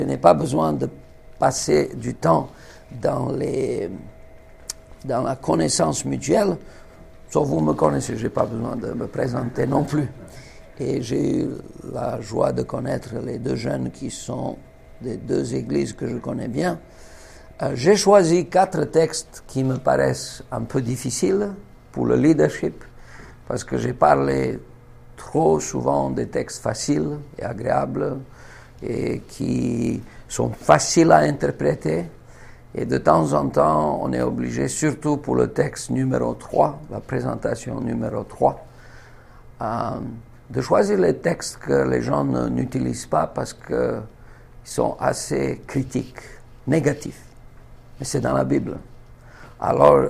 Je n'ai pas besoin de passer du temps dans la connaissance mutuelle. Sauf vous me connaissez, je n'ai pas besoin de me présenter non plus. Et j'ai eu la joie de connaître les deux jeunes qui sont des deux églises que je connais bien. J'ai choisi 4 textes qui me paraissent un peu difficiles pour le leadership, parce que j'ai parlé trop souvent des textes faciles et agréables et qui sont faciles à interpréter. Et de temps en temps, on est obligé, surtout pour le texte numéro 3, la présentation numéro 3, de choisir les textes que les gens n'utilisent pas parce qu'ils sont assez critiques, négatifs. Mais c'est dans la Bible. Alors,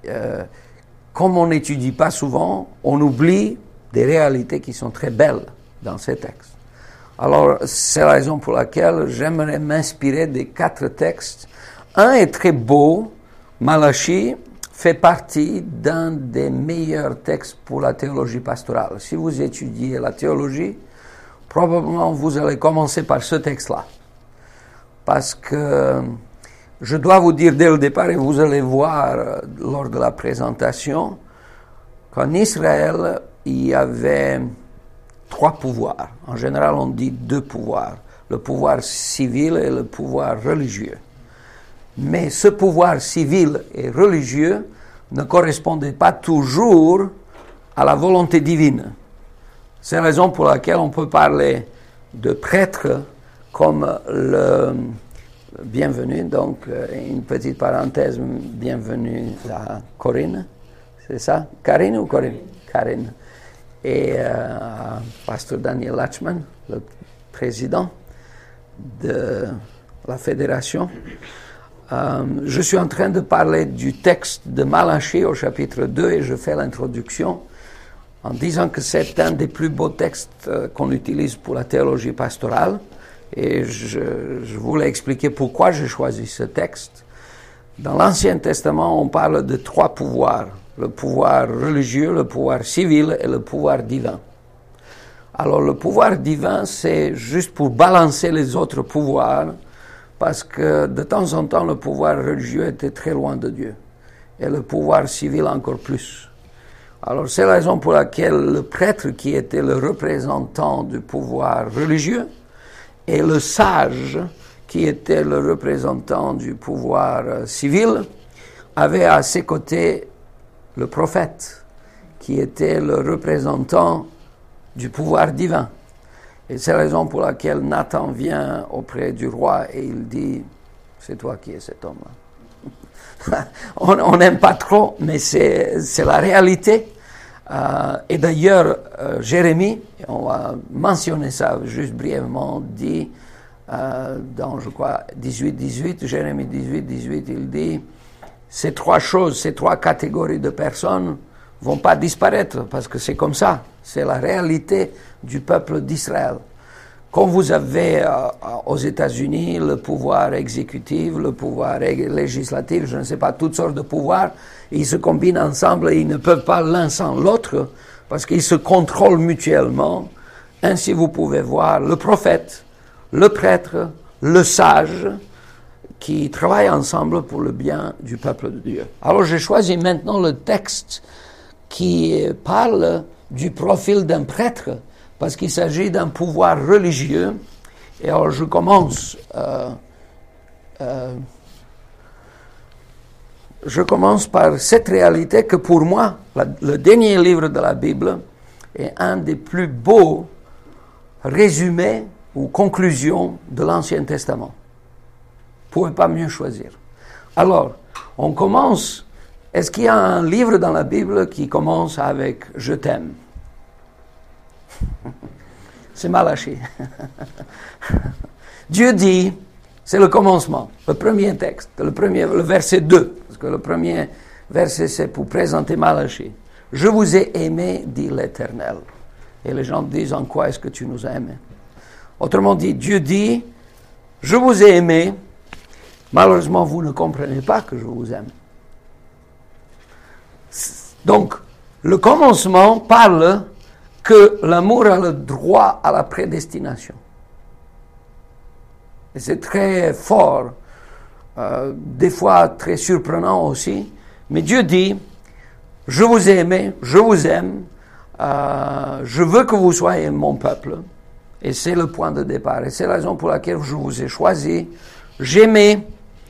comme on n'étudie pas souvent, on oublie des réalités qui sont très belles dans ces textes. Alors, c'est la raison pour laquelle j'aimerais m'inspirer des 4 textes. Un est très beau. Malachie fait partie d'un des meilleurs textes pour la théologie pastorale. Si vous étudiez la théologie, probablement vous allez commencer par ce texte-là. Parce que je dois vous dire dès le départ, et vous allez voir lors de la présentation, qu'en Israël, il y avait 3 pouvoirs. En général, on dit 2 pouvoirs. Le pouvoir civil et le pouvoir religieux. Mais ce pouvoir civil et religieux ne correspondait pas toujours à la volonté divine. C'est la raison pour laquelle on peut parler de prêtres comme le bienvenu, donc une petite parenthèse, bienvenue à Corinne, c'est ça? Karine ou Corinne? Karine. Et Pasteur Daniel Lachman, le président de la fédération. Je suis en train de parler du texte de Malachie au chapitre 2 et je fais l'introduction en disant que c'est un des plus beaux textes qu'on utilise pour la théologie pastorale et je voulais expliquer pourquoi j'ai choisi ce texte. Dans l'Ancien Testament, on parle de 3 pouvoirs, le pouvoir religieux, le pouvoir civil et le pouvoir divin. Alors le pouvoir divin, c'est juste pour balancer les autres pouvoirs, parce que de temps en temps, le pouvoir religieux était très loin de Dieu, et le pouvoir civil encore plus. Alors c'est la raison pour laquelle le prêtre, qui était le représentant du pouvoir religieux, et le sage, qui était le représentant du pouvoir civil, avaient à ses côtés le prophète, qui était le représentant du pouvoir divin. Et c'est la raison pour laquelle Nathan vient auprès du roi et il dit « C'est toi qui es cet homme-là. » On n'aime pas trop, mais c'est la réalité. Et d'ailleurs, Jérémie, on va mentionner ça juste brièvement, dit dans, je crois, 18, Jérémie 18, il dit « Ces 3 choses, ces 3 catégories de personnes vont pas disparaître parce que c'est comme ça. C'est la réalité du peuple d'Israël. Comme vous avez aux États-Unis le pouvoir exécutif, le pouvoir législatif, je ne sais pas, toutes sortes de pouvoirs, ils se combinent ensemble et ils ne peuvent pas l'un sans l'autre parce qu'ils se contrôlent mutuellement. Ainsi, vous pouvez voir le prophète, le prêtre, le sage, qui travaillent ensemble pour le bien du peuple de Dieu. Alors, j'ai choisi maintenant le texte qui parle du profil d'un prêtre, parce qu'il s'agit d'un pouvoir religieux. Et alors je commence par cette réalité que pour moi, le dernier livre de la Bible est un des plus beaux résumés ou conclusions de l'Ancien Testament. Vous ne pouvez pas mieux choisir. Alors, on commence. Est-ce qu'il y a un livre dans la Bible qui commence avec « Je t'aime » C'est Malachie. Dieu dit, c'est le commencement, le premier texte, le verset 2, parce que le premier verset c'est pour présenter Malachie. « Je vous ai aimé, dit l'Éternel. » Et les gens disent, en quoi est-ce que tu nous as aimés? Autrement dit, Dieu dit, « Je vous ai aimé, malheureusement vous ne comprenez pas que je vous aime. » Donc, le commencement parle que l'amour a le droit à la prédestination. Et c'est très fort, des fois très surprenant aussi. Mais Dieu dit, je vous ai aimé, je vous aime, je veux que vous soyez mon peuple. Et c'est le point de départ. Et c'est la raison pour laquelle je vous ai choisi. J'aimais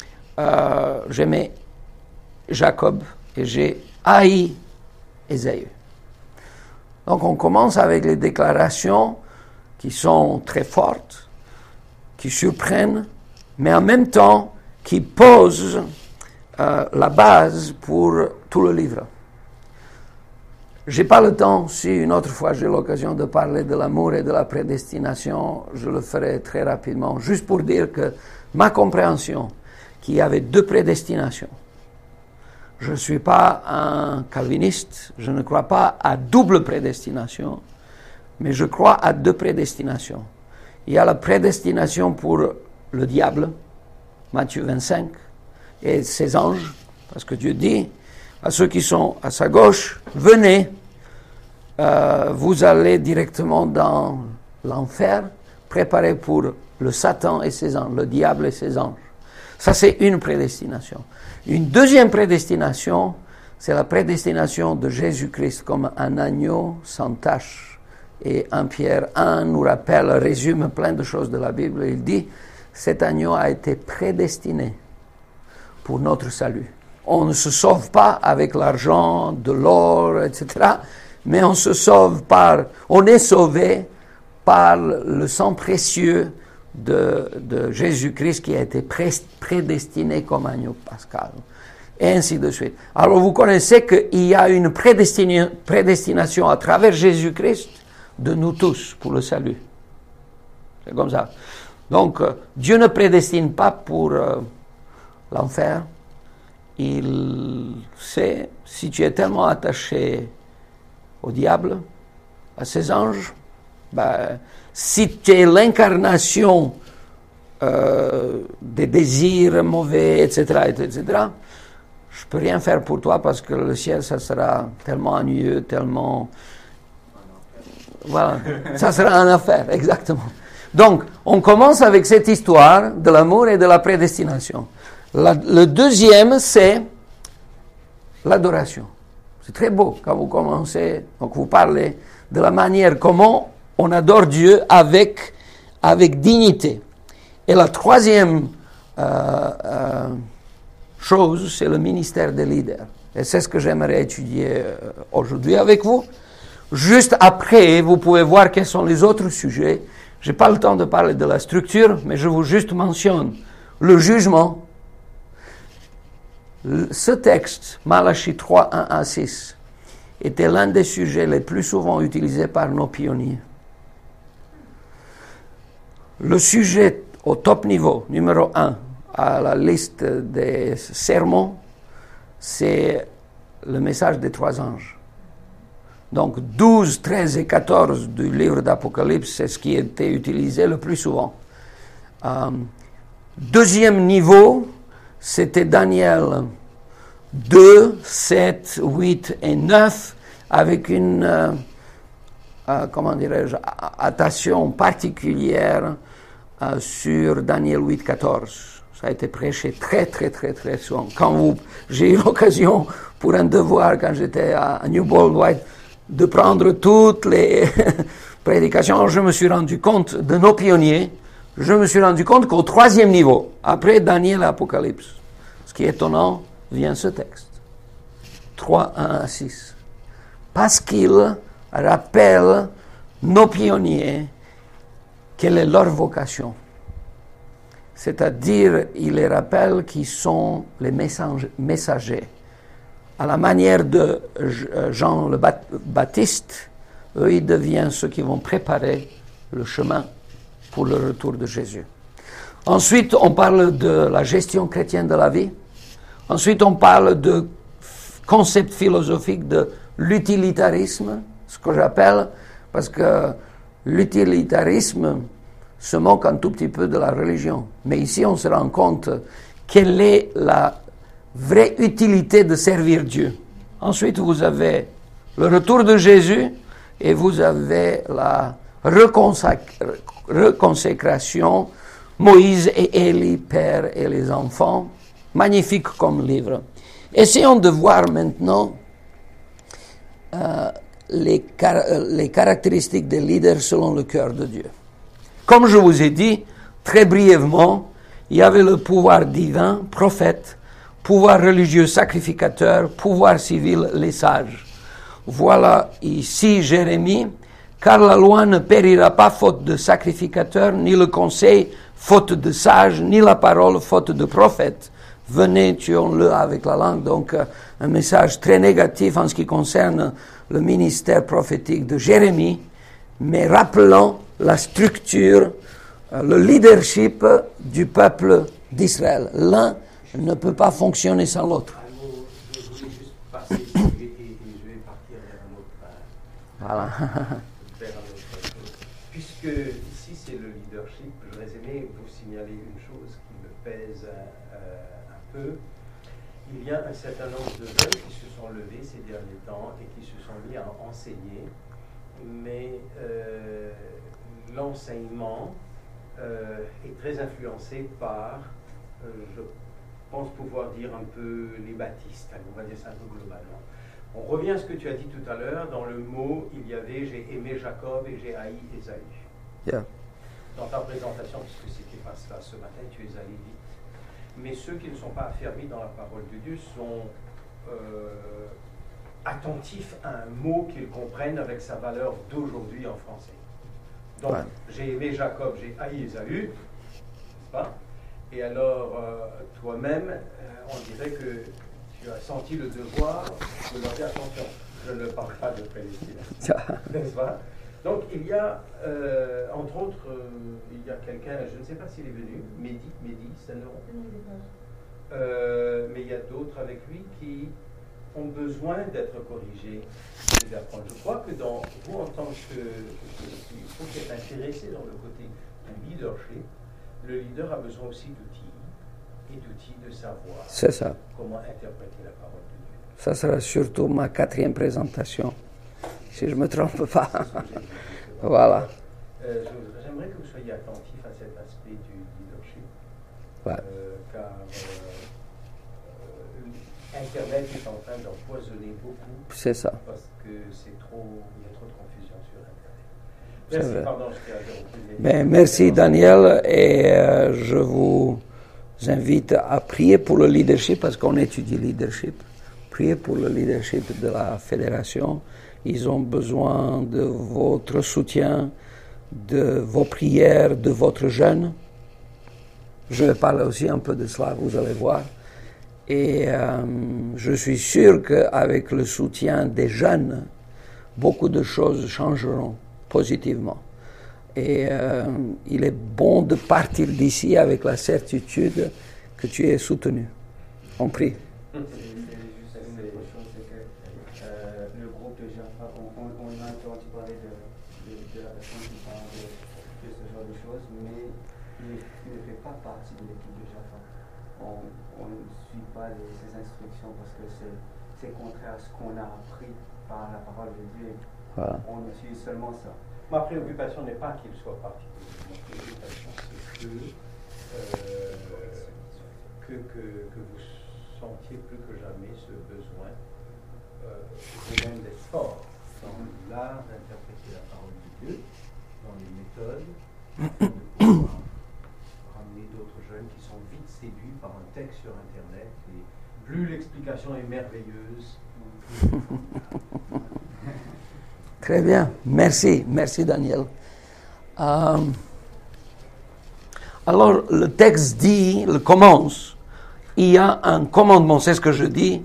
Jacob et j'ai haï Ésaü. Donc on commence avec les déclarations qui sont très fortes, qui surprennent, mais en même temps qui posent la base pour tout le livre. J'ai pas le temps, si une autre fois j'ai l'occasion de parler de l'amour et de la prédestination, je le ferai très rapidement, juste pour dire que ma compréhension, qu'il y avait deux prédestinations. Je ne suis pas un calviniste, je ne crois pas à double prédestination, mais je crois à deux prédestinations. Il y a la prédestination pour le diable, Matthieu 25, et ses anges, parce que Dieu dit à ceux qui sont à sa gauche, venez, vous allez directement dans l'enfer, préparé pour le Satan et ses anges, le diable et ses anges. Ça, c'est une prédestination. Une deuxième prédestination, c'est la prédestination de Jésus-Christ comme un agneau sans tache. Et 1 Pierre 1 nous rappelle, résume plein de choses de la Bible. Il dit, cet agneau a été prédestiné pour notre salut. On ne se sauve pas avec l'argent, de l'or, etc. Mais on se sauve on est sauvé par le sang précieux de Jésus-Christ qui a été prédestiné comme agneau pascal. Et ainsi de suite. Alors vous connaissez qu'il y a une prédestination à travers Jésus-Christ de nous tous pour le salut. C'est comme ça. Donc Dieu ne prédestine pas pour l'enfer. Il sait, si tu es tellement attaché au diable, à ses anges, si tu es l'incarnation des désirs mauvais, etc., je peux rien faire pour toi parce que le ciel, ça sera tellement ennuyeux, tellement... Voilà, ça sera un affaire, exactement. Donc, on commence avec cette histoire de l'amour et de la prédestination. Le deuxième, c'est l'adoration. C'est très beau quand vous commencez, donc vous parlez de la manière comment on adore Dieu avec dignité. Et la troisième chose, c'est le ministère des leaders. Et c'est ce que j'aimerais étudier aujourd'hui avec vous. Juste après, vous pouvez voir quels sont les autres sujets. Je n'ai pas le temps de parler de la structure, mais je vous juste mentionne le jugement. Ce texte, Malachie 3, 1 à 6, était l'un des sujets les plus souvent utilisés par nos pionniers. Le sujet au top niveau, numéro 1, à la liste des sermons, c'est le message des trois anges. Donc 12, 13 et 14 du livre d'Apocalypse, c'est ce qui était utilisé le plus souvent. Deuxième niveau, c'était Daniel 2, 7, 8 et 9, avec une, attention particulière sur Daniel 8, 14. Ça a été prêché très souvent. J'ai eu l'occasion, pour un devoir, quand j'étais à New Bold White, de prendre toutes les prédications, je me suis rendu compte de nos pionniers, je me suis rendu compte qu'au troisième niveau, après Daniel et Apocalypse, ce qui est étonnant, vient ce texte. 3, 1 à 6. Parce qu'il rappelle nos pionniers quelle est leur vocation. C'est-à-dire, il les rappelle qu'ils sont les messagers. À la manière de Jean le Baptiste, eux, ils deviennent ceux qui vont préparer le chemin pour le retour de Jésus. Ensuite, on parle de la gestion chrétienne de la vie. Ensuite, on parle de concept philosophique de l'utilitarisme, ce que j'appelle, parce que l'utilitarisme se moque un tout petit peu de la religion. Mais ici, on se rend compte quelle est la vraie utilité de servir Dieu. Ensuite, vous avez le retour de Jésus et vous avez la reconsécration Moïse et Élie, père et les enfants. Magnifique comme livre. Essayons de voir maintenant les caractéristiques des leaders selon le cœur de Dieu. Comme je vous ai dit, très brièvement, il y avait le pouvoir divin, prophète, pouvoir religieux, sacrificateur, pouvoir civil, les sages. Voilà ici Jérémie, car la loi ne périra pas faute de sacrificateur, ni le conseil faute de sage, ni la parole faute de prophète. Venez, tuons-le avec la langue. Donc, un message très négatif en ce qui concerne le ministère prophétique de Jérémie, mais rappelant la structure, le leadership du peuple d'Israël. L'un ne peut pas fonctionner sans l'autre. Je voulais juste passer et je vais partir vers un autre. Voilà. Vers un autre chose. Puisque ici c'est le leadership, j'aurais aimé vous signaler une chose qui me pèse un peu. Il y a un certain nombre de jeunes qui se sont levés ces derniers temps et qui se sont mis à enseigner, mais l'enseignement est très influencé par, je pense pouvoir dire un peu les baptistes, on va dire ça un peu globalement. On revient à ce que tu as dit tout à l'heure, dans le mot, il y avait « j'ai aimé Jacob et j'ai haï Ésaü ». Yeah. Dans ta présentation, puisque c'était pas cela ce matin, tu es allé vite. Mais ceux qui ne sont pas affermis dans la parole de Dieu sont attentifs à un mot qu'ils comprennent avec sa valeur d'aujourd'hui en français. Donc, ouais. J'ai aimé Jacob, j'ai haï Ésaü, n'est-ce pas? Et alors, toi-même, on dirait que tu as senti le devoir de leur dire attention, je ne parle pas de prédestination, n'est-ce pas? Donc, il y a, entre autres, il y a quelqu'un, je ne sais pas s'il est venu, Mehdi, c'est un nom. Mais il y a d'autres avec lui qui ont besoin d'être corrigés et d'apprendre. Je crois que dans vous, en tant que il faut être intéressé dans le côté du leadership, le leader a besoin aussi d'outils et d'outils de savoir comment interpréter la parole de Dieu. Ça sera surtout ma 4e présentation, si je ne me trompe pas. Voilà. J'aimerais que vous soyez attentifs à cet aspect du leadership, car Internet est en train d'empoisonner beaucoup. C'est ça. Parce que il y a trop de confusion sur Internet. Merci, pardon, je t'ai interrompu. Merci Daniel, et je vous invite à prier pour le leadership, parce qu'on étudie le leadership. Priez pour le leadership de la fédération. Ils ont besoin de votre soutien, de vos prières, de votre jeûne. Je vais parler aussi un peu de cela, vous allez voir. Et je suis sûr qu'avec le soutien des jeunes, beaucoup de choses changeront positivement. Et il est bon de partir d'ici avec la certitude que tu es soutenu. On prie. Le groupe de Jaffa, on a entendu parler de la personne qui parle de ce genre de choses, mais il ne fait pas partie de l'équipe de Jaffa. On ne suit pas ces instructions parce que c'est contraire à ce qu'on a appris par la parole de Dieu. Voilà. On utilise seulement ça. Ma préoccupation n'est pas qu'il soit particulier. Ma préoccupation, c'est que vous sentiez plus que jamais ce besoin vous-même d'être fort dans l'art d'interpréter la parole de Dieu, dans les méthodes, de pouvoir ramener d'autres jeunes qui sont vite séduits par un texte sur Internet, et plus l'explication est merveilleuse, Très bien, merci Daniel. Alors le texte dit, le commence, il y a un commandement, c'est ce que je dis,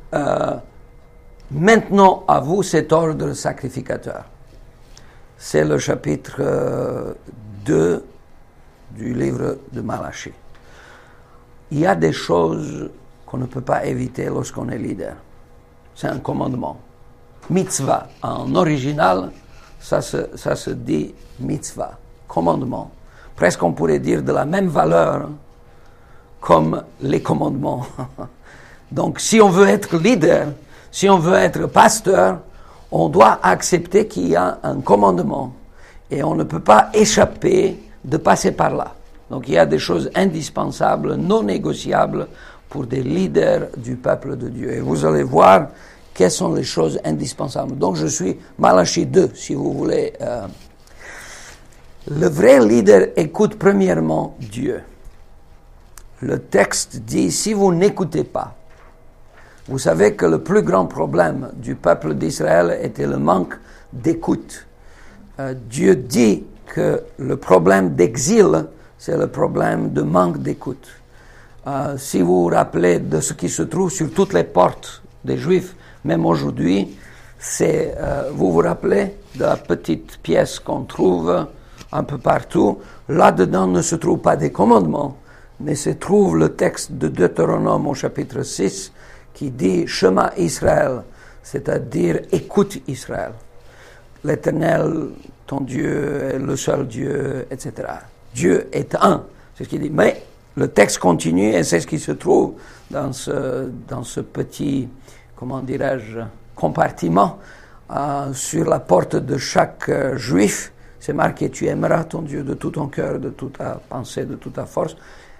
maintenant à vous cet ordre sacrificateur. C'est le chapitre 2 du livre de Malachie. Il y a des choses qu'on ne peut pas éviter lorsqu'on est leader. C'est un commandement. Mitzvah, en original, ça se dit mitzvah, commandement. Presque on pourrait dire de la même valeur comme les commandements. Donc si on veut être leader, si on veut être pasteur, on doit accepter qu'il y a un commandement et on ne peut pas échapper de passer par là. Donc il y a des choses indispensables, non négociables pour des leaders du peuple de Dieu. Et vous allez voir quelles sont les choses indispensables. Donc je suis Malachie 2, si vous voulez. Le vrai leader écoute premièrement Dieu. Le texte dit, si vous n'écoutez pas, vous savez que le plus grand problème du peuple d'Israël était le manque d'écoute. Dieu dit que le problème d'exil, c'est le problème de manque d'écoute. Si vous vous rappelez de ce qui se trouve sur toutes les portes des Juifs, même aujourd'hui, vous vous rappelez de la petite pièce qu'on trouve un peu partout. Là-dedans ne se trouve pas des commandements, mais se trouve le texte de Deutéronome au chapitre 6 qui dit « Shema Israël », c'est-à-dire « écoute Israël ». L'Éternel, ton Dieu, est le seul Dieu, etc. Dieu est un, c'est ce qu'il dit. Mais le texte continue et c'est ce qui se trouve dans ce petit, comment dirais-je, compartiment sur la porte de chaque juif. C'est marqué, tu aimeras ton Dieu de tout ton cœur, de toute ta pensée, de toute ta force.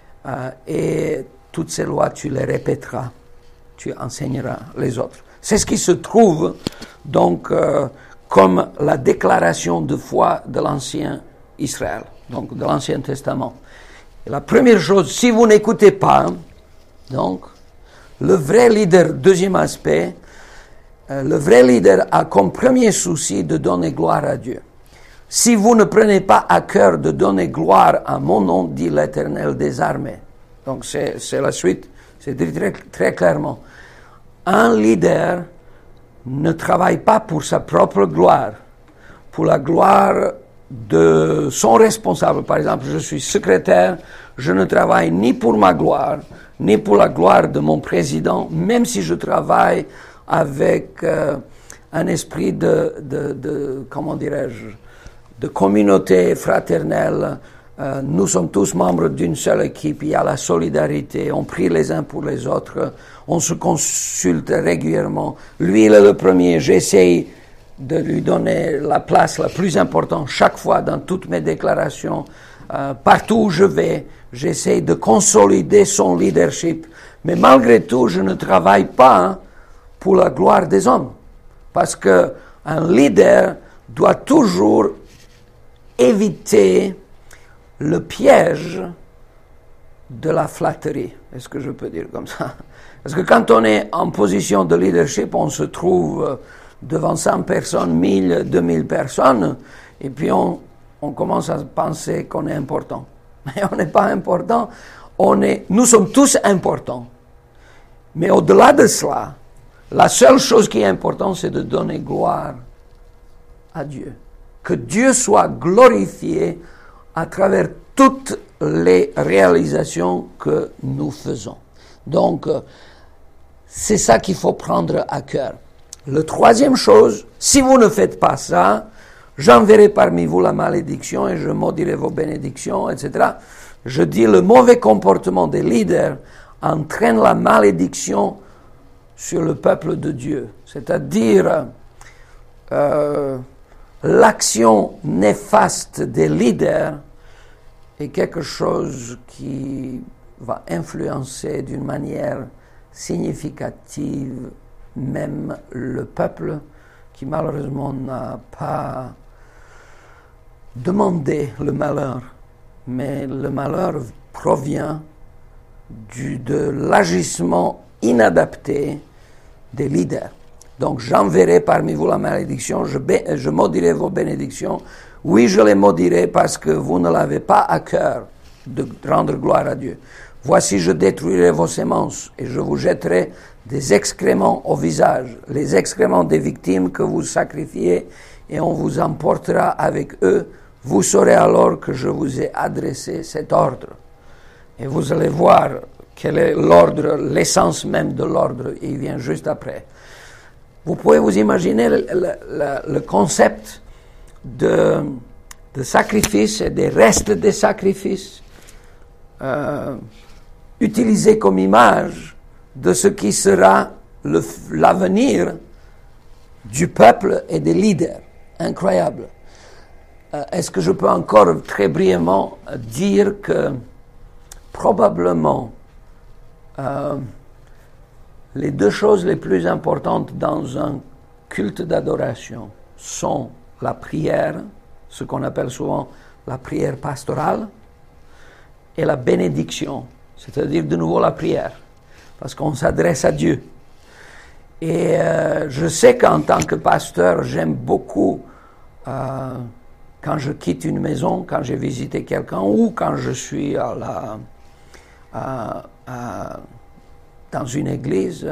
Et toutes ces lois, tu les répéteras, tu enseigneras les autres. C'est ce qui se trouve donc comme la déclaration de foi de l'ancien Israël, donc de l'Ancien Testament. Et la première chose, si vous n'écoutez pas, donc, le vrai leader, deuxième aspect, le vrai leader a comme premier souci de donner gloire à Dieu. Si vous ne prenez pas à cœur de donner gloire à mon nom, dit l'Éternel des armées. Donc c'est la suite, c'est dit très clairement. Un leader ne travaille pas pour sa propre gloire, pour la gloire de son responsable. Par exemple, je suis secrétaire, je ne travaille ni pour ma gloire, ni pour la gloire de mon président, même si je travaille avec un esprit comment dirais-je, de communauté fraternelle. Nous sommes tous membres d'une seule équipe, il y a la solidarité, on prie les uns pour les autres, on se consulte régulièrement. Lui, il est le premier, j'essaye de lui donner la place la plus importante chaque fois dans toutes mes déclarations. Partout où je vais, j'essaye de consolider son leadership. Mais malgré tout, je ne travaille pas pour la gloire des hommes. Parce qu'un leader doit toujours éviter le piège de la flatterie. Est-ce que je peux dire comme ça? Parce que quand on est en position de leadership, on se trouve devant 100 personnes, 1000, 2000 personnes, et puis on commence à penser qu'on est important. Mais on n'est pas important, nous sommes tous importants. Mais au-delà de cela, la seule chose qui est importante, c'est de donner gloire à Dieu. Que Dieu soit glorifié à travers toutes les réalisations que nous faisons. Donc, c'est ça qu'il faut prendre à cœur. La troisième chose, si vous ne faites pas ça, j'enverrai parmi vous la malédiction et je maudirai vos bénédictions, etc. Je dis, le mauvais comportement des leaders entraîne la malédiction sur le peuple de Dieu. C'est-à-dire, l'action néfaste des leaders est quelque chose qui va influencer d'une manière significative même le peuple qui malheureusement n'a pas demandé le malheur, mais le malheur provient de l'agissement inadapté des leaders. Donc j'enverrai parmi vous la malédiction, je maudirai vos bénédictions. Oui, je les maudirai parce que vous ne l'avez pas à cœur de rendre gloire à Dieu. Voici, je détruirai vos semences et je vous jetterai des excréments au visage, les excréments des victimes que vous sacrifiez, et on vous emportera avec eux. Vous saurez alors que je vous ai adressé cet ordre. Et vous allez voir quel est l'ordre, l'essence même de l'ordre, il vient juste après. Vous pouvez vous imaginer le concept de sacrifice et des restes des sacrifices utilisés comme image de ce qui sera l'avenir du peuple et des leaders. Incroyable. Est-ce que je peux encore très brièvement dire que probablement les deux choses les plus importantes dans un culte d'adoration sont la prière, ce qu'on appelle souvent la prière pastorale, et la bénédiction, c'est-à-dire de nouveau la prière, parce qu'on s'adresse à Dieu. Et je sais qu'en tant que pasteur, j'aime beaucoup, quand je quitte une maison, quand j'ai visité quelqu'un, ou quand je suis dans une église,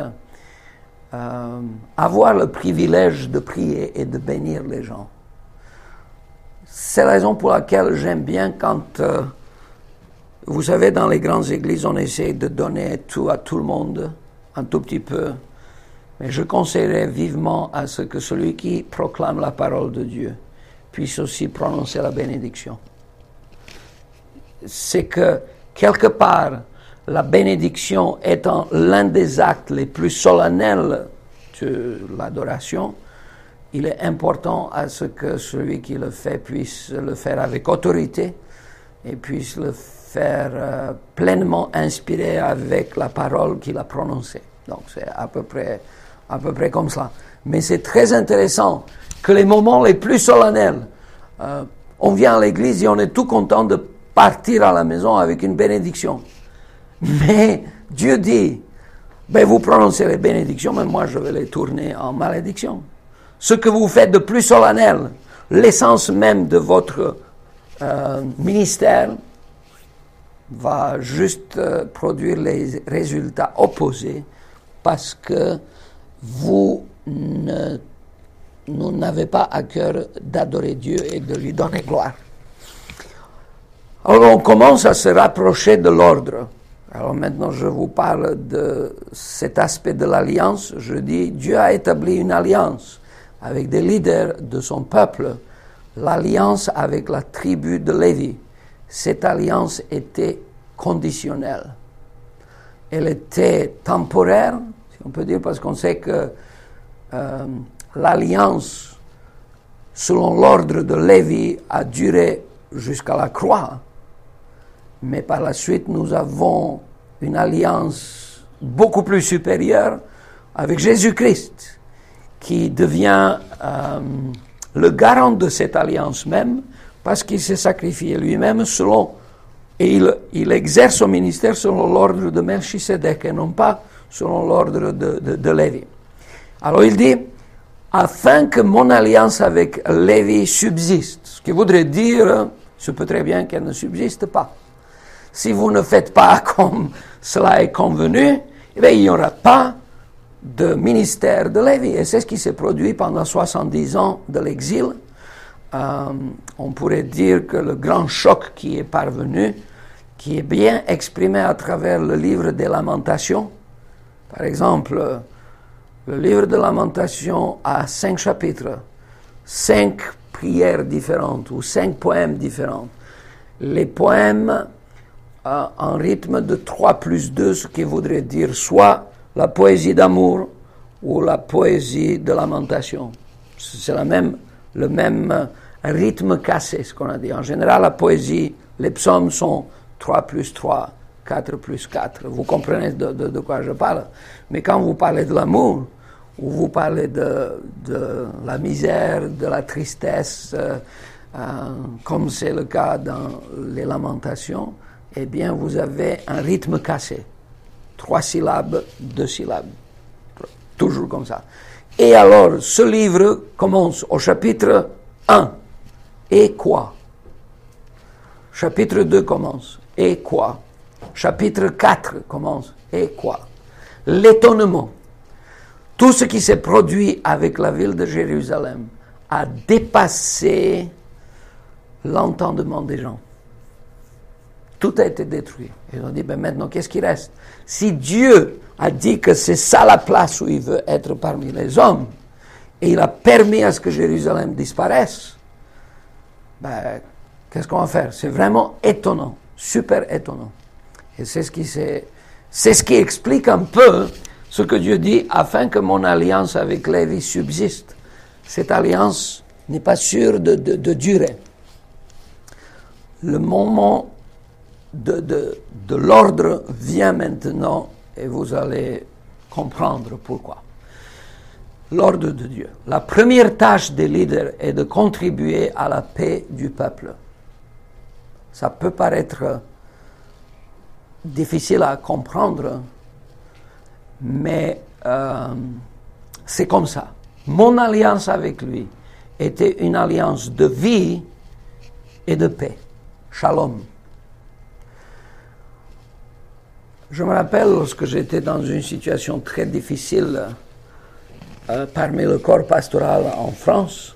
avoir le privilège de prier et de bénir les gens. C'est la raison pour laquelle j'aime bien quand, vous savez, dans les grandes églises, on essaie de donner tout à tout le monde, un tout petit peu. Mais je conseillerais vivement à ce que celui qui proclame la parole de Dieu puisse aussi prononcer la bénédiction. C'est que, quelque part, la bénédiction étant l'un des actes les plus solennels de l'adoration, il est important à ce que celui qui le fait puisse le faire avec autorité et puisse le faire pleinement inspiré avec la parole qu'il a prononcée. Donc c'est à peu près comme cela. Mais c'est très intéressant que les moments les plus solennels, on vient à l'église et on est tout content de partir à la maison avec une bénédiction. Mais Dieu dit, vous prononcez les bénédictions, mais moi je vais les tourner en malédiction. Ce que vous faites de plus solennel, l'essence même de votre ministère, va juste produire les résultats opposés parce que vous n'avez pas à cœur d'adorer Dieu et de lui donner gloire. Alors on commence à se rapprocher de l'ordre. Alors maintenant je vous parle de cet aspect de l'alliance. Je dis, Dieu a établi une alliance avec des leaders de son peuple, l'alliance avec la tribu de Lévi. Cette alliance était conditionnelle. Elle était temporaire, si on peut dire, parce qu'on sait que l'alliance, selon l'ordre de Lévi, a duré jusqu'à la croix. Mais par la suite, nous avons une alliance beaucoup plus supérieure avec Jésus-Christ, qui devient le garant de cette alliance même, parce qu'il s'est sacrifié lui-même et il exerce son ministère selon l'ordre de Melchisédek et non pas selon l'ordre de Lévi. Alors il dit, afin que mon alliance avec Lévi subsiste, ce qui voudrait dire, ce peut très bien qu'elle ne subsiste pas. Si vous ne faites pas comme cela est convenu, il n'y aura pas de ministère de Lévi. Et c'est ce qui s'est produit pendant 70 ans de l'exil. On pourrait dire que le grand choc qui est parvenu, qui est bien exprimé à travers le livre des Lamentations. Par exemple, le livre des Lamentations a 5 chapitres, 5 prières différentes ou 5 poèmes différents. Les poèmes en rythme de 3+2, ce qui voudrait dire soit la poésie d'amour ou la poésie de lamentation. C'est le même rythme cassé, ce qu'on a dit. En général, la poésie, les psaumes sont 3+3, 4+4. Vous comprenez de quoi je parle. Mais quand vous parlez de l'amour, ou vous parlez de la misère, de la tristesse, comme c'est le cas dans les lamentations, eh bien, vous avez un rythme cassé. 3 syllabes, 2 syllabes. Toujours comme ça. Et alors, ce livre commence au chapitre 1. Et quoi? Chapitre 2 commence. Et quoi? Chapitre 4 commence. Et quoi? L'étonnement. Tout ce qui s'est produit avec la ville de Jérusalem a dépassé l'entendement des gens. Tout a été détruit. Ils ont dit, maintenant, qu'est-ce qui reste? Si Dieu a dit que c'est ça la place où il veut être parmi les hommes, et il a permis à ce que Jérusalem disparaisse, qu'est-ce qu'on va faire? C'est vraiment étonnant, super étonnant. Et c'est ce qui explique un peu ce que Dieu dit, afin que mon alliance avec Lévi subsiste. Cette alliance n'est pas sûre de durer. Le moment de l'ordre vient maintenant et vous allez comprendre pourquoi. L'ordre de Dieu. La première tâche des leaders est de contribuer à la paix du peuple. Ça peut paraître difficile à comprendre, mais c'est comme ça. Mon alliance avec lui était une alliance de vie et de paix. Shalom. Je me rappelle lorsque j'étais dans une situation très difficile parmi le corps pastoral en France,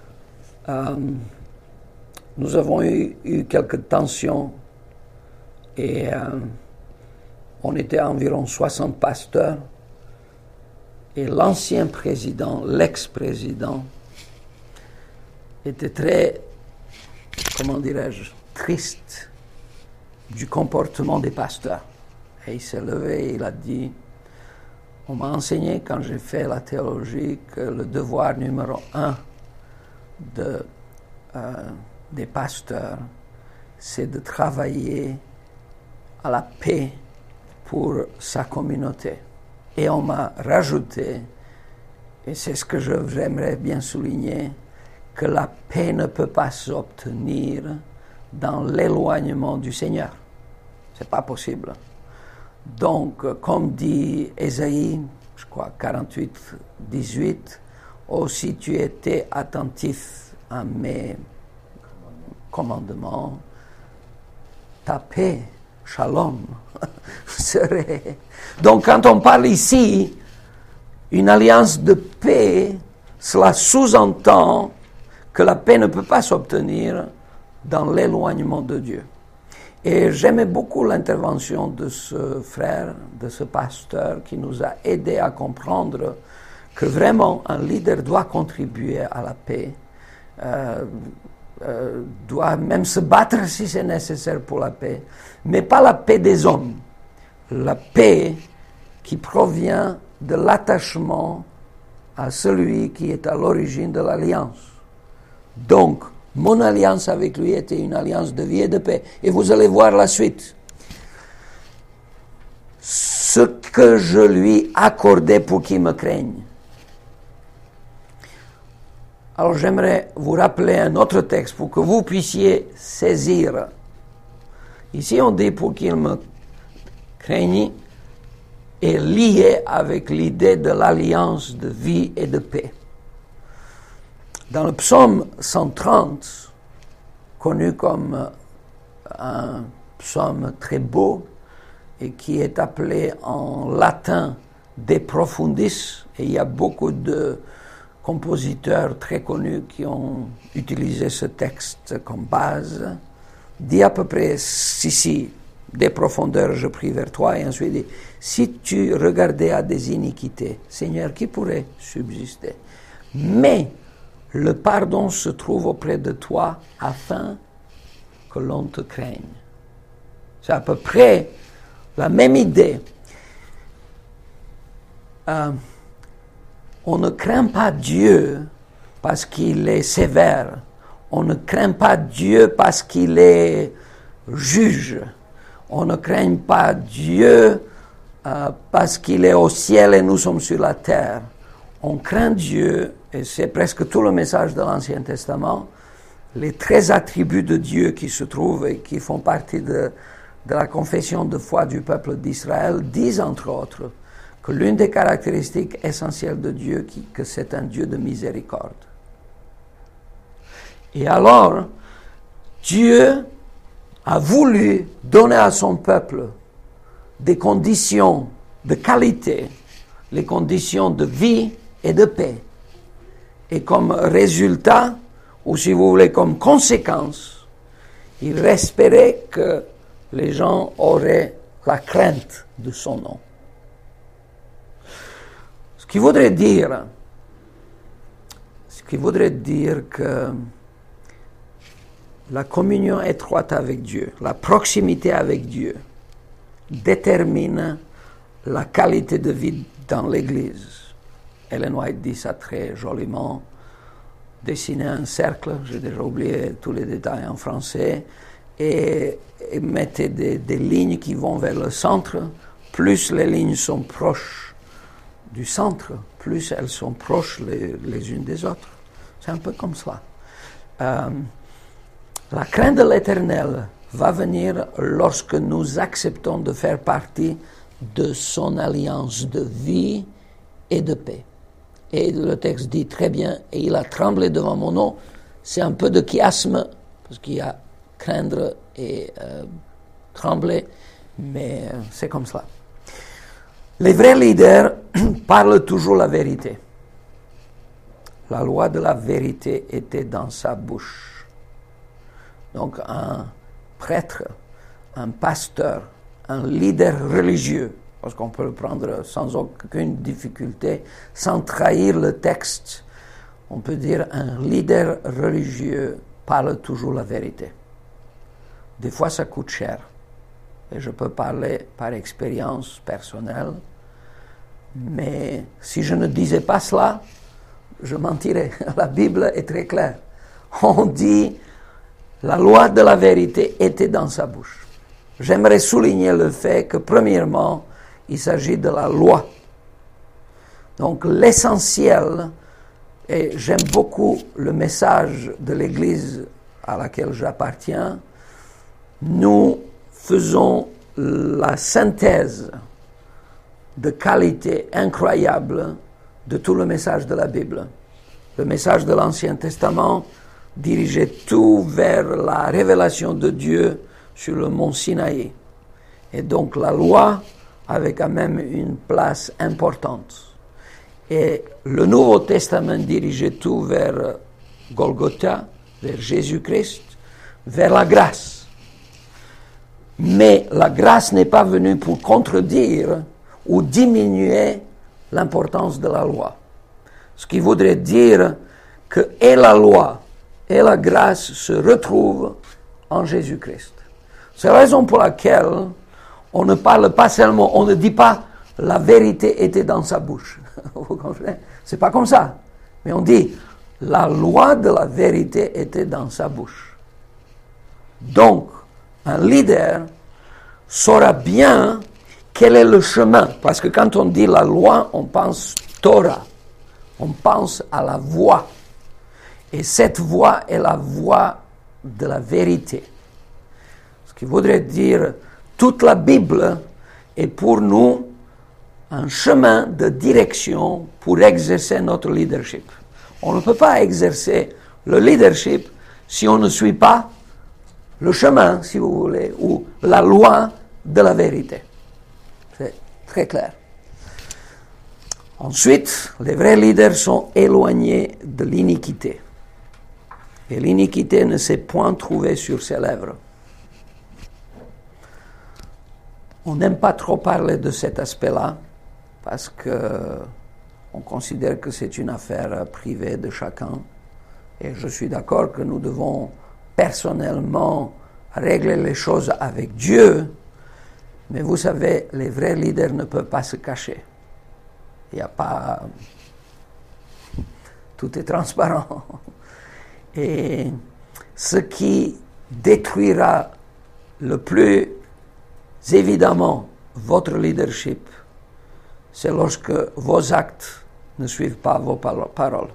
nous avons eu quelques tensions et on était environ 60 pasteurs et l'ancien président, l'ex-président, était très, comment dirais-je, triste du comportement des pasteurs. Et il s'est levé et il a dit, on m'a enseigné quand j'ai fait la théologie que le devoir numéro 1 des pasteurs, c'est de travailler à la paix pour sa communauté. Et on m'a rajouté, et c'est ce que j'aimerais bien souligner, que la paix ne peut pas s'obtenir dans l'éloignement du Seigneur. C'est pas possible. Donc, comme dit Ésaïe, je crois 48, 18, « Oh, si tu étais attentif à mes commandements, ta paix, shalom, serait... » Donc, quand on parle ici, une alliance de paix, cela sous-entend que la paix ne peut pas s'obtenir dans l'éloignement de Dieu. Et j'aimais beaucoup l'intervention de ce frère, de ce pasteur qui nous a aidés à comprendre que vraiment un leader doit contribuer à la paix, doit même se battre si c'est nécessaire pour la paix, mais pas la paix des hommes, la paix qui provient de l'attachement à celui qui est à l'origine de l'alliance. Donc, mon alliance avec lui était une alliance de vie et de paix. Et vous allez voir la suite. Ce que je lui accordais pour qu'il me craigne. Alors j'aimerais vous rappeler un autre texte pour que vous puissiez saisir. Ici on dit pour qu'il me craigne est lié avec l'idée de l'alliance de vie et de paix. Dans le psaume 130, connu comme un psaume très beau et qui est appelé en latin De Profundis, et il y a beaucoup de compositeurs très connus qui ont utilisé ce texte comme base, dit à peu près ceci, des profondeurs je prie vers toi, et ensuite dit, si tu regardais à des iniquités, Seigneur, qui pourrait subsister? Mais le pardon se trouve auprès de toi afin que l'on te craigne. C'est à peu près la même idée. On ne craint pas Dieu parce qu'il est sévère. On ne craint pas Dieu parce qu'il est juge. On ne craint pas Dieu parce qu'il est au ciel et nous sommes sur la terre. On craint Dieu, et c'est presque tout le message de l'Ancien Testament, les 13 attributs de Dieu qui se trouvent et qui font partie de la confession de foi du peuple d'Israël disent entre autres que l'une des caractéristiques essentielles de Dieu, que c'est un Dieu de miséricorde. Et alors, Dieu a voulu donner à son peuple des conditions de qualité, les conditions de vie et de paix. Et comme résultat, ou si vous voulez comme conséquence, il espérait que les gens auraient la crainte de son nom. Ce qui voudrait dire que la communion étroite avec Dieu, la proximité avec Dieu, détermine la qualité de vie dans l'Église. Ellen White dit ça très joliment, dessiner un cercle, j'ai déjà oublié tous les détails en français, et mettez des lignes qui vont vers le centre. Plus les lignes sont proches du centre, plus elles sont proches les unes des autres. C'est un peu comme cela. La crainte de l'Éternel va venir lorsque nous acceptons de faire partie de son alliance de vie et de paix. Et le texte dit très bien, et il a tremblé devant mon nom. C'est un peu de chiasme, parce qu'il y a craindre et trembler, mais c'est comme cela. Les vrais leaders parlent toujours la vérité. La loi de la vérité était dans sa bouche. Donc un prêtre, un pasteur, un leader religieux, parce qu'on peut le prendre sans aucune difficulté, sans trahir le texte, on peut dire un leader religieux parle toujours la vérité. Des fois, ça coûte cher. Et je peux parler par expérience personnelle. Mais si je ne disais pas cela, je mentirais. La Bible est très claire. On dit, la loi de la vérité était dans sa bouche. J'aimerais souligner le fait que, premièrement, il s'agit de la loi. Donc, l'essentiel, et j'aime beaucoup le message de l'Église à laquelle j'appartiens, nous faisons la synthèse de qualité incroyable de tout le message de la Bible. Le message de l'Ancien Testament dirigeait tout vers la révélation de Dieu sur le mont Sinaï. Et donc la loi avait quand même une place importante. Et le Nouveau Testament dirigeait tout vers Golgotha, vers Jésus-Christ, vers la grâce. Mais la grâce n'est pas venue pour contredire ou diminuer l'importance de la loi. Ce qui voudrait dire que et la loi et la grâce se retrouvent en Jésus-Christ. C'est la raison pour laquelle on ne parle pas seulement, on ne dit pas la vérité était dans sa bouche. Vous comprenez? C'est pas comme ça. Mais on dit la loi de la vérité était dans sa bouche. Donc, un leader saura bien quel est le chemin. Parce que quand on dit la loi, on pense Torah. On pense à la voie. Et cette voie est la voie de la vérité. Ce qui voudrait dire, toute la Bible est pour nous un chemin de direction pour exercer notre leadership. On ne peut pas exercer le leadership si on ne suit pas le chemin, si vous voulez, ou la loi de la vérité. C'est très clair. Ensuite, les vrais leaders sont éloignés de l'iniquité. Et l'iniquité ne s'est point trouvée sur ses lèvres. On n'aime pas trop parler de cet aspect-là, parce qu'on considère que c'est une affaire privée de chacun. Et je suis d'accord que nous devons personnellement régler les choses avec Dieu, mais vous savez, les vrais leaders ne peuvent pas se cacher. Il n'y a pas... Tout est transparent. Et ce qui détruira le plus évidemment votre leadership, c'est lorsque vos actes ne suivent pas vos paroles.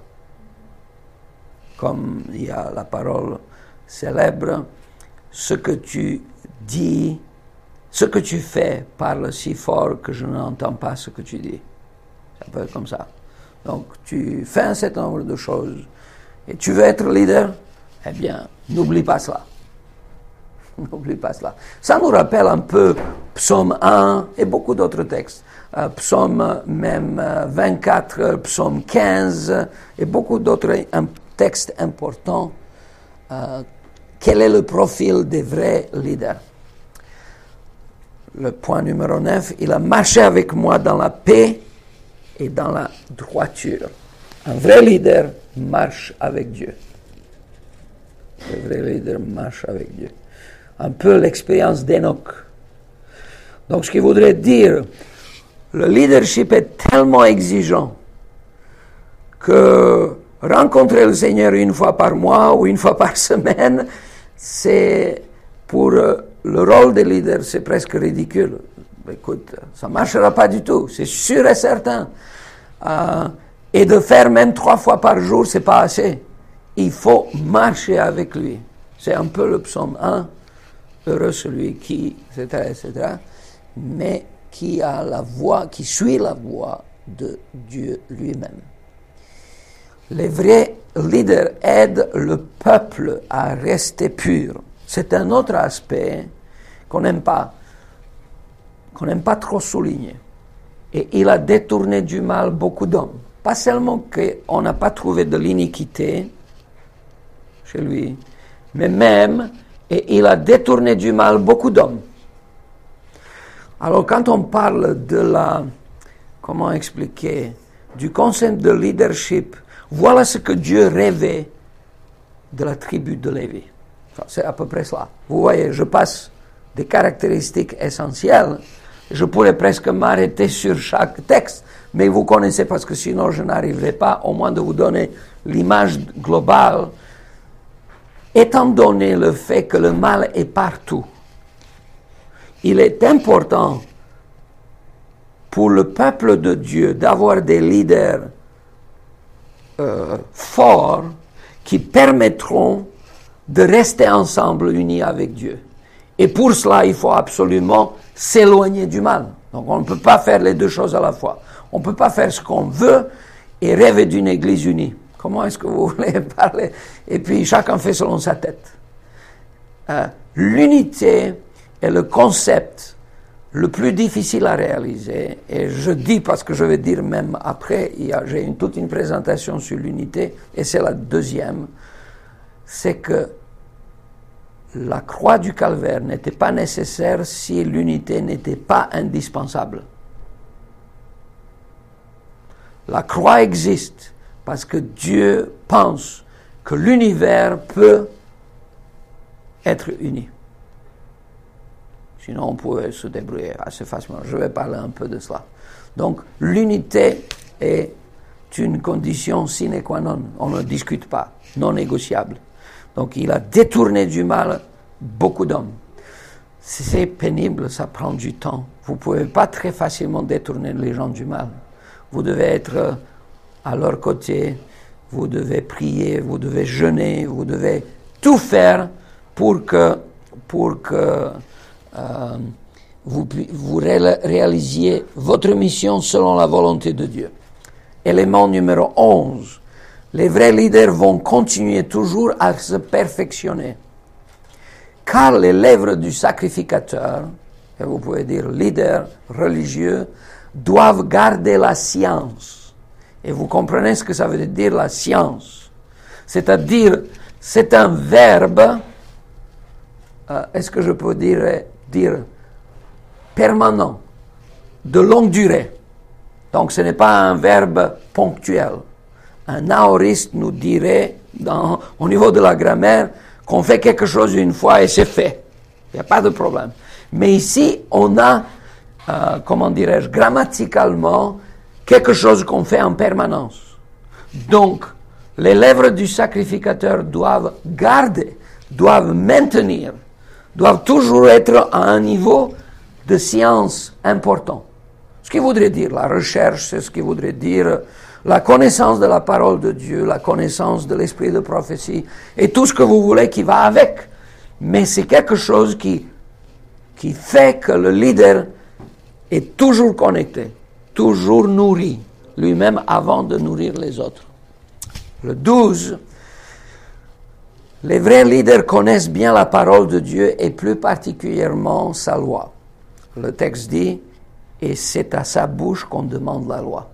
Comme il y a la parole célèbre, ce que tu dis, ce que tu fais parle si fort que je n'entends pas ce que tu dis. C'est un peu comme ça. Donc tu fais un certain nombre de choses et tu veux être leader, eh bien, n'oublie pas cela. N'oublie pas cela. Ça nous rappelle un peu Psaume 1 et beaucoup d'autres textes. Psaume même 24, Psaume 15 et beaucoup d'autres textes importants. Quel est le profil des vrais leaders? Le point numéro 9, il a marché avec moi dans la paix et dans la droiture. Un vrai leader marche avec Dieu. Le vrai leader marche avec Dieu. Un peu l'expérience d'Enoch. Donc, ce qui voudrait dire, le leadership est tellement exigeant que rencontrer le Seigneur une fois par mois ou une fois par semaine, c'est pour le rôle de leader, c'est presque ridicule. Écoute, ça ne marchera pas du tout, c'est sûr et certain. Et de faire même 3 fois par jour, c'est pas assez. Il faut marcher avec lui. C'est un peu le psaume 1. Heureux celui qui, etc., mais qui a la voix, qui suit la voix de Dieu lui-même. Les vrais leaders aident le peuple à rester pur. C'est un autre aspect qu'on n'aime pas trop souligner. Et il a détourné du mal beaucoup d'hommes. Pas seulement qu'on n'a pas trouvé de l'iniquité chez lui, mais même, et il a détourné du mal beaucoup d'hommes. Alors quand on parle de comment expliquer, du concept de leadership, voilà ce que Dieu rêvait de la tribu de Lévi. C'est à peu près cela. Vous voyez, je passe des caractéristiques essentielles. Je pourrais presque m'arrêter sur chaque texte, mais vous connaissez, parce que sinon je n'arriverai pas au moins de vous donner l'image globale. Étant donné le fait que le mal est partout, il est important pour le peuple de Dieu d'avoir des leaders forts qui permettront de rester ensemble unis avec Dieu. Et pour cela, il faut absolument s'éloigner du mal. Donc on ne peut pas faire les deux choses à la fois. On ne peut pas faire ce qu'on veut et rêver d'une église unie. Comment est-ce que vous voulez parler? Et puis chacun fait selon sa tête. L'unité est le concept le plus difficile à réaliser. Et je dis, parce que je vais dire même après, j'ai toute une présentation sur l'unité, et c'est la deuxième, c'est que la croix du calvaire n'était pas nécessaire si l'unité n'était pas indispensable. La croix existe parce que Dieu pense que l'univers peut être uni. Sinon, on pouvait se débrouiller assez facilement. Je vais parler un peu de cela. Donc, l'unité est une condition sine qua non. On ne discute pas, non négociable. Donc, il a détourné du mal beaucoup d'hommes. C'est pénible, ça prend du temps. Vous ne pouvez pas très facilement détourner les gens du mal. Vous devez être à leur côté, vous devez prier, vous devez jeûner, vous devez tout faire pour que vous réalisiez votre mission selon la volonté de Dieu. Élément numéro 11. Les vrais leaders vont continuer toujours à se perfectionner. Car les lèvres du sacrificateur, et vous pouvez dire leader religieux, doivent garder la science. Et vous comprenez ce que ça veut dire la science. C'est-à-dire, c'est un verbe, est-ce que je peux dire permanent, de longue durée. Donc ce n'est pas un verbe ponctuel. Un aoriste nous dirait, au niveau de la grammaire, qu'on fait quelque chose une fois et c'est fait. Il n'y a pas de problème. Mais ici, on a, grammaticalement, quelque chose qu'on fait en permanence. Donc, les lèvres du sacrificateur doivent garder, doivent maintenir, doivent toujours être à un niveau de science important. Ce qui voudrait dire la recherche, c'est ce qui voudrait dire la connaissance de la parole de Dieu, la connaissance de l'esprit de prophétie, et tout ce que vous voulez qui va avec. Mais c'est quelque chose qui fait que le leader est toujours connecté, toujours nourri, lui-même avant de nourrir les autres. Le 12, les vrais leaders connaissent bien la parole de Dieu et plus particulièrement sa loi. Le texte dit, et c'est à sa bouche qu'on demande la loi.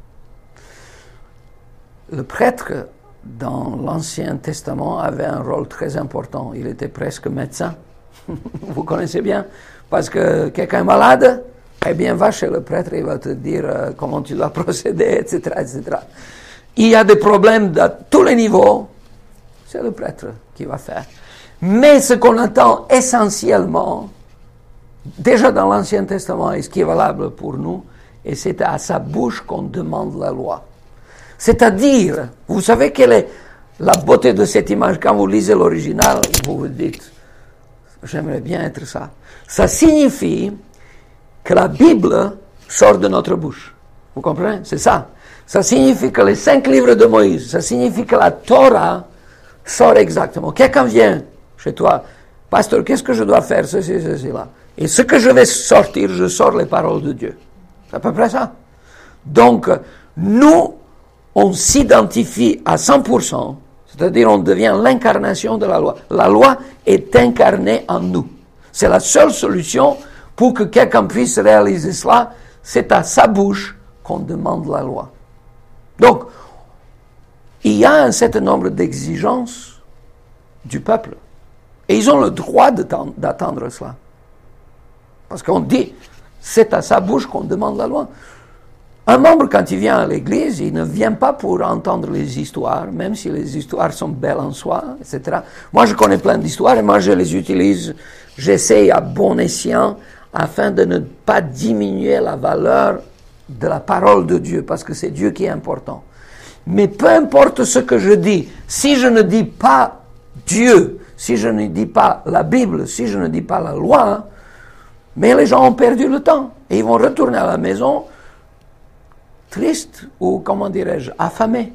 Le prêtre, dans l'Ancien Testament, avait un rôle très important. Il était presque médecin. Vous connaissez bien. Parce que quelqu'un est malade, eh bien, va chez le prêtre, il va te dire comment tu dois procéder, etc., etc. Il y a des problèmes à tous les niveaux, c'est le prêtre qui va faire. Mais ce qu'on attend essentiellement, déjà dans l'Ancien Testament, et ce qui est valable pour nous, et c'est à sa bouche qu'on demande la loi. C'est-à-dire, vous savez quelle est la beauté de cette image? Quand vous lisez l'original, vous vous dites, J'aimerais bien être ça. Ça signifie que la Bible sort de notre bouche. Vous comprenez? C'est ça. Ça signifie que les 5 livres de Moïse, ça signifie que la Torah sort exactement. Quelqu'un vient chez toi, pasteur, qu'est-ce que je dois faire? Ceci, là. Et ce que je vais sortir, je sors les paroles de Dieu. C'est à peu près ça. Donc, nous, on s'identifie à 100%, c'est-à-dire on devient l'incarnation de la loi. La loi est incarnée en nous. C'est la seule solution pour que quelqu'un puisse réaliser cela. C'est à sa bouche qu'on demande la loi. Donc, il y a un certain nombre d'exigences du peuple. Et ils ont le droit d'attendre cela. Parce qu'on dit, c'est à sa bouche qu'on demande la loi. Un membre, quand il vient à l'église, il ne vient pas pour entendre les histoires, même si les histoires sont belles en soi, etc. Moi, je connais plein d'histoires et moi, je les utilise, j'essaie à bon escient afin de ne pas diminuer la valeur de la parole de Dieu, parce que c'est Dieu qui est important. Mais peu importe ce que je dis, si je ne dis pas Dieu, si je ne dis pas la Bible, si je ne dis pas la loi, mais les gens ont perdu le temps et ils vont retourner à la maison tristes ou, comment dirais-je, affamés.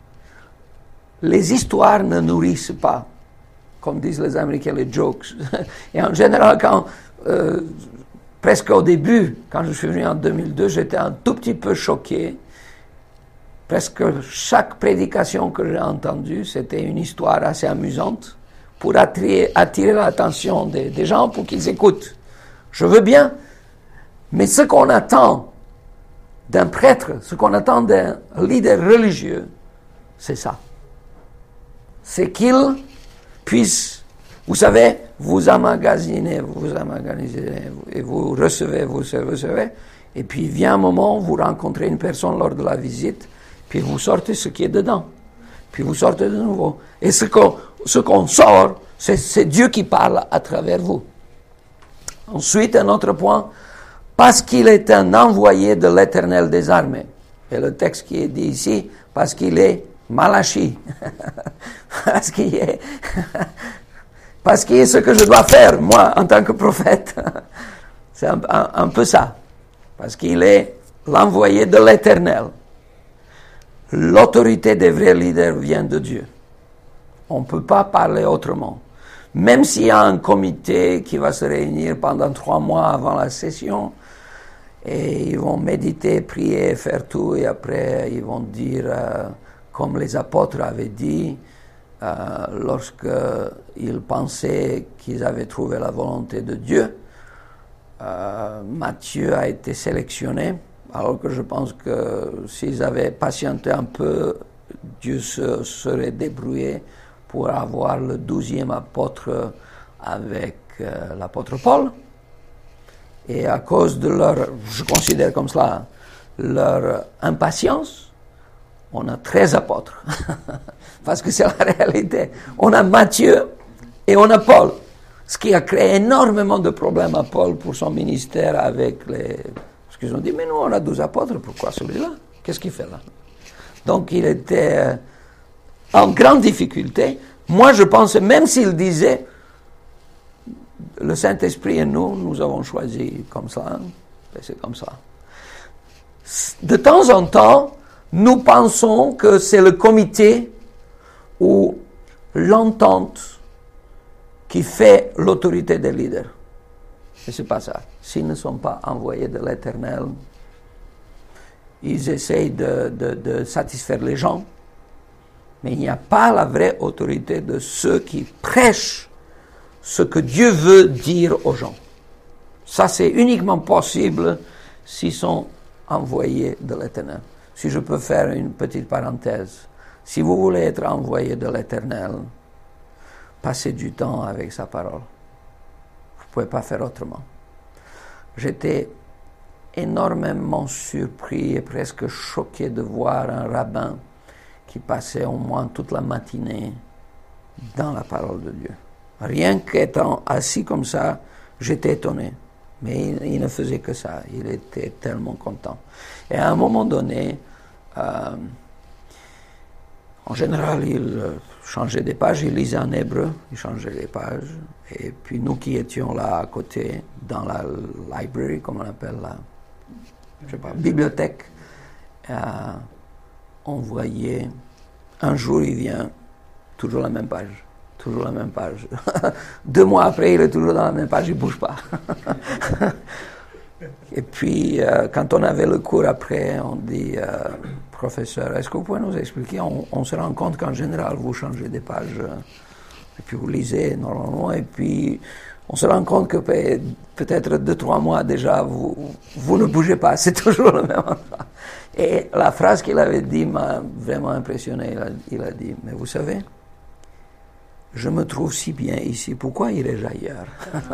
Les histoires ne nourrissent pas, comme disent les Américains, les jokes. Et en général, presque au début, quand je suis venu en 2002, j'étais un tout petit peu choqué. Presque chaque prédication que j'ai entendue, c'était une histoire assez amusante pour attirer l'attention des gens pour qu'ils écoutent. Je veux bien, mais ce qu'on attend d'un prêtre, ce qu'on attend d'un leader religieux, c'est ça. C'est qu'il puisse, vous savez, vous emmagasinez, et vous recevez, et puis vient un moment où vous rencontrez une personne lors de la visite, puis vous sortez ce qui est dedans, puis vous sortez de nouveau. Et ce qu'on sort, c'est Dieu qui parle à travers vous. Ensuite, un autre point, parce qu'il est un envoyé de l'Éternel des armées. Et le texte qui est dit ici, parce qu'il est Malachi. parce qu'il est ce que je dois faire, moi, en tant que prophète. C'est un peu ça. Parce qu'il est l'envoyé de l'Éternel. L'autorité des vrais leaders vient de Dieu. On ne peut pas parler autrement. Même s'il y a un comité qui va se réunir pendant 3 mois avant la session, et ils vont méditer, prier, faire tout, et après ils vont dire, comme les apôtres avaient dit, lorsqu'ils pensaient qu'ils avaient trouvé la volonté de Dieu, Matthieu a été sélectionné, alors que je pense que s'ils avaient patienté un peu, Dieu se serait débrouillé pour avoir le 12e apôtre avec l'apôtre Paul. Et à cause de je considère comme cela, leur impatience, on a 13 apôtres. Parce que c'est la réalité. On a Matthieu et on a Paul. Ce qui a créé énormément de problèmes à Paul pour son ministère avec parce qu'ils ont dit, mais nous on a 12 apôtres, pourquoi celui-là? Qu'est-ce qu'il fait là? Donc il était en grande difficulté. Moi je pense, même s'il disait, le Saint-Esprit et nous avons choisi comme ça, et c'est comme ça. De temps en temps, nous pensons que c'est le comité ou l'entente qui fait l'autorité des leaders. Et c'est pas ça. S'ils ne sont pas envoyés de l'Éternel, ils essayent de satisfaire les gens, mais il n'y a pas la vraie autorité de ceux qui prêchent ce que Dieu veut dire aux gens. Ça, c'est uniquement possible s'ils sont envoyés de l'Éternel. Si je peux faire une petite parenthèse, si vous voulez être envoyé de l'Éternel, passez du temps avec sa parole. Vous ne pouvez pas faire autrement. J'étais énormément surpris et presque choqué de voir un rabbin qui passait au moins toute la matinée dans la parole de Dieu. Rien qu'étant assis comme ça, j'étais étonné. Mais il ne faisait que ça. Il était tellement content. Et à un moment donné, En général, il changeait des pages, il lisait en hébreu, il changeait les pages. Et puis nous qui étions là à côté, dans la library, comme on appelle la bibliothèque, on voyait, un jour il vient, toujours la même page. Toujours la même page. 2 mois après, il est toujours dans la même page, il ne bouge pas. Et puis, quand on avait le cours après, on dit, professeur, est-ce que vous pouvez nous expliquer? On se rend compte qu'en général, vous changez des pages, et puis vous lisez normalement, et puis on se rend compte que peut-être 2-3 mois déjà, vous ne bougez pas, c'est toujours le même endroit. Et la phrase qu'il avait dit m'a vraiment impressionné. Il a dit, mais vous savez, je me trouve si bien ici, pourquoi irais-je ailleurs?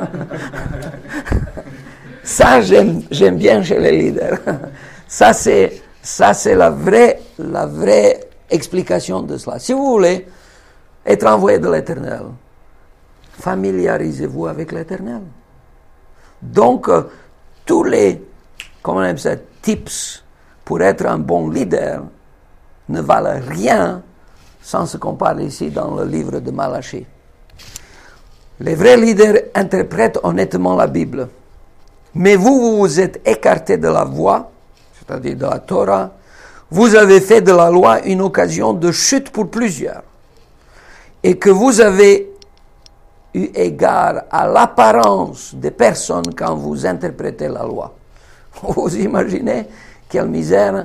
Ça, j'aime bien chez les leaders. Ça, c'est la vraie explication de cela. Si vous voulez être envoyé de l'Éternel, familiarisez-vous avec l'Éternel. Donc, tous les, comment on appelle ça, tips pour être un bon leader ne valent rien sans ce qu'on parle ici dans le livre de Malachie. Les vrais leaders interprètent honnêtement la Bible. Mais vous vous êtes écartés de la voie, c'est-à-dire de la Torah. Vous avez fait de la loi une occasion de chute pour plusieurs. Et que vous avez eu égard à l'apparence des personnes quand vous interprétez la loi. Vous imaginez quelle misère,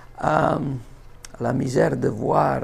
la misère de voir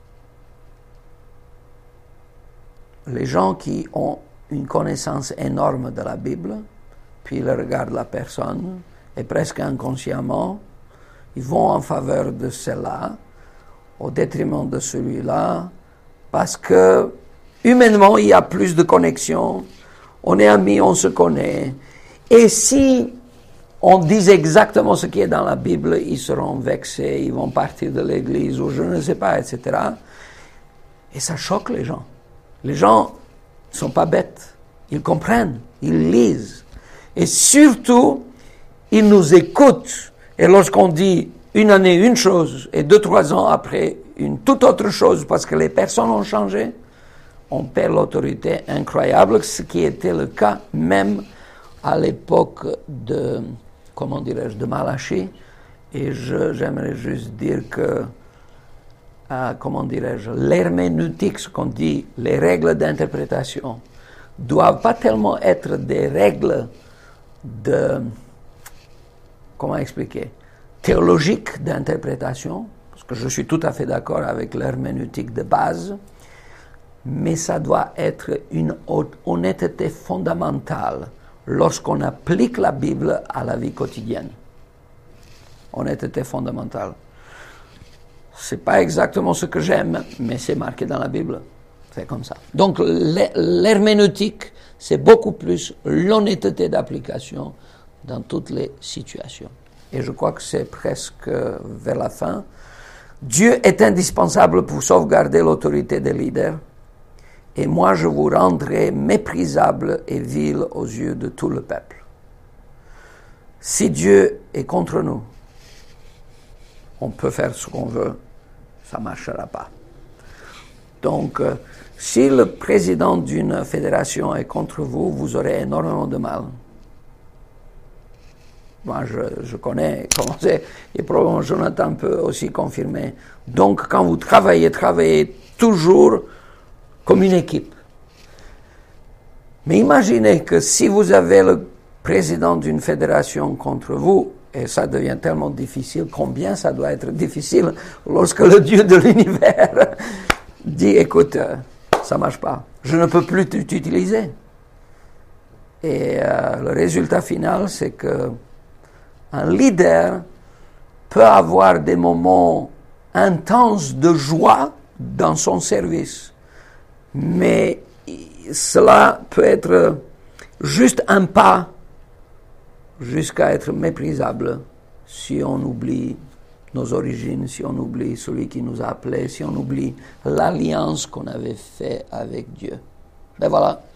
les gens qui ont une connaissance énorme de la Bible, puis ils regardent la personne, et presque inconsciemment, ils vont en faveur de celle-là, au détriment de celui-là, parce que humainement, il y a plus de connexion, on est amis, on se connaît, et si on dit exactement ce qui est dans la Bible, ils seront vexés, ils vont partir de l'église, ou je ne sais pas, etc. Et ça choque les gens. Les gens ne sont pas bêtes, ils comprennent, ils lisent. Et surtout, ils nous écoutent. Et lorsqu'on dit une année une chose, et 2-3 ans après une toute autre chose, parce que les personnes ont changé, on perd l'autorité incroyable, ce qui était le cas même à l'époque de, comment dirais-je, de Malachie. Et j'aimerais juste dire que, comment dirais-je, l'herméneutique, ce qu'on dit, les règles d'interprétation, doivent pas tellement être des règles de, comment expliquer, théologiques d'interprétation, parce que je suis tout à fait d'accord avec l'herméneutique de base, mais ça doit être une honnêteté fondamentale lorsqu'on applique la Bible à la vie quotidienne. Honnêteté fondamentale. C'est pas exactement ce que j'aime, mais c'est marqué dans la Bible. C'est comme ça. Donc l'herméneutique, c'est beaucoup plus l'honnêteté d'application dans toutes les situations. Et je crois que c'est presque vers la fin. Dieu est indispensable pour sauvegarder l'autorité des leaders. Et moi, je vous rendrai méprisable et vil aux yeux de tout le peuple. Si Dieu est contre nous, on peut faire ce qu'on veut, ça ne marchera pas. Donc, si le président d'une fédération est contre vous, vous aurez énormément de mal. Moi, je connais comment c'est, et probablement Jonathan peut aussi confirmer. Donc, quand vous travaillez toujours comme une équipe. Mais imaginez que si vous avez le président d'une fédération contre vous, et ça devient tellement difficile, combien ça doit être difficile lorsque le Dieu de l'univers dit, écoute, ça ne marche pas, je ne peux plus t'utiliser. Et le résultat final, c'est que un leader peut avoir des moments intenses de joie dans son service. Mais cela peut être juste un pas jusqu'à être méprisable si on oublie nos origines, si on oublie celui qui nous a appelés, si on oublie l'alliance qu'on avait faite avec Dieu. Ben voilà,